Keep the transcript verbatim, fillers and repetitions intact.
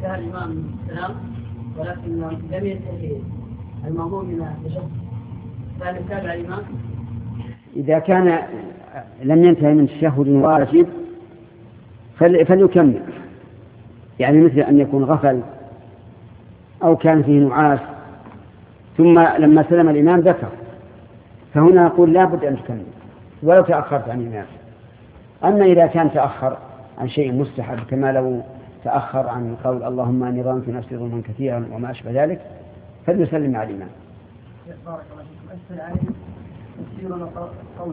انتهى الإمام من السلام ولكن لم ينتهي المأموم من التشهد فهل يتابع الإمام؟ إذا كان لم ينتهي من تشهد واجب فليكمل، يعني مثل أن يكون غفل أو كان فيه نعاس ثم لما سلم الإمام ذكر، فهنا نقول لا بد أن تكمل ولو تأخرت عن الإمام. أما إذا كان تأخر عن شيء مستحب كما لو تأخر عن قول اللهم أني ظلمت نفسي ظلما كثيرا وما أشبه ذلك فليسلم مع الإمام. بارك الله فيكم. أسأل عليه تفسير